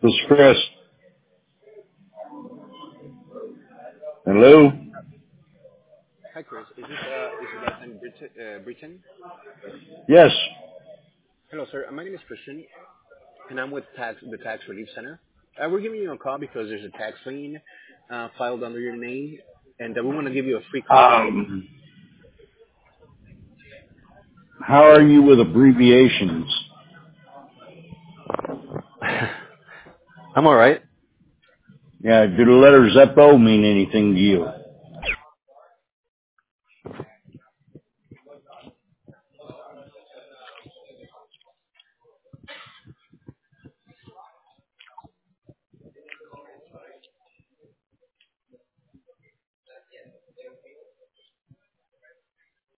This is Chris. Hello? Hi, Chris. Is that in Britain? Yes. Hello, sir. My name is Christian, and I'm with the Tax Relief Center. We're giving you a call because there's a tax lien filed under your name, and we want to give you a free consultation. How are you with abbreviations? I'm all right. Yeah, do the letters FO mean anything to you?